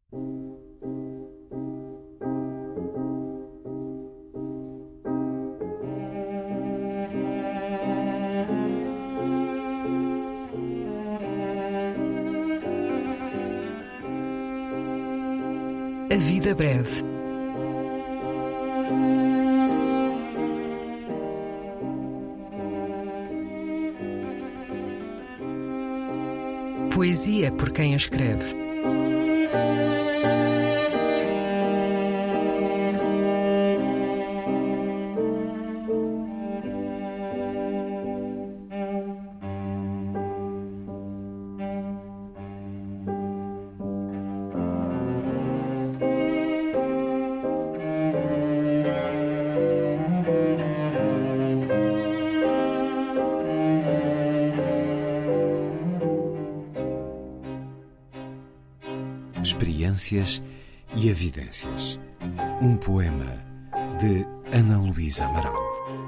A vida breve. Poesia por quem a escreve. Experiências e evidências. Um poema de Ana Luísa Amaral.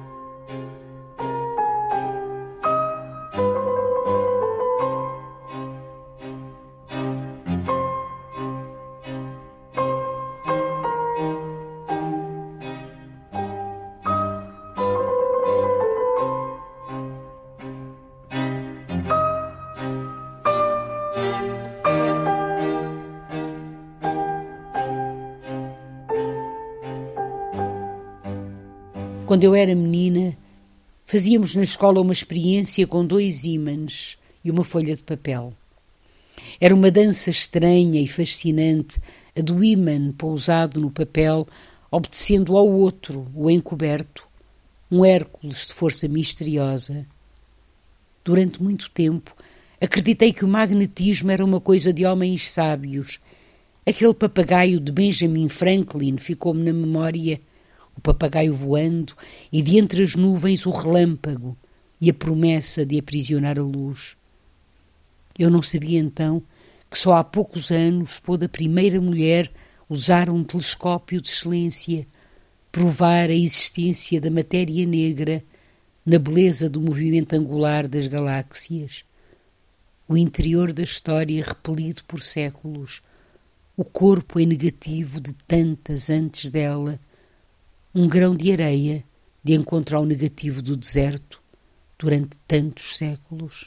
Quando eu era menina, fazíamos na escola uma experiência com 2 ímãs e uma folha de papel. Era uma dança estranha e fascinante, a do ímã pousado no papel, obedecendo ao outro, o encoberto, um Hércules de força misteriosa. Durante muito tempo, acreditei que o magnetismo era uma coisa de homens sábios. Aquele papagaio de Benjamin Franklin ficou-me na memória, o papagaio voando e de entre as nuvens o relâmpago e a promessa de aprisionar a luz. Eu não sabia então que só há poucos anos pôde a primeira mulher usar um telescópio de excelência, provar a existência da matéria negra na beleza do movimento angular das galáxias. O interior da história repelido por séculos, o corpo em negativo de tantas antes dela, um grão de areia de encontro ao negativo do deserto durante tantos séculos.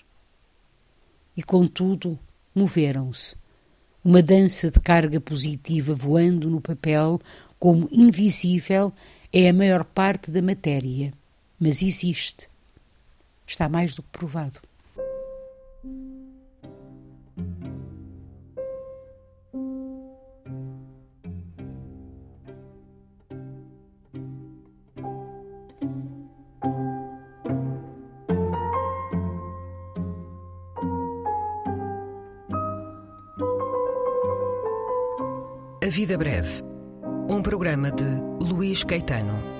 E contudo, moveram-se, uma dança de carga positiva voando no papel, como invisível é a maior parte da matéria, mas existe. Está mais do que provado. A Vida Breve, um programa de Luís Caetano.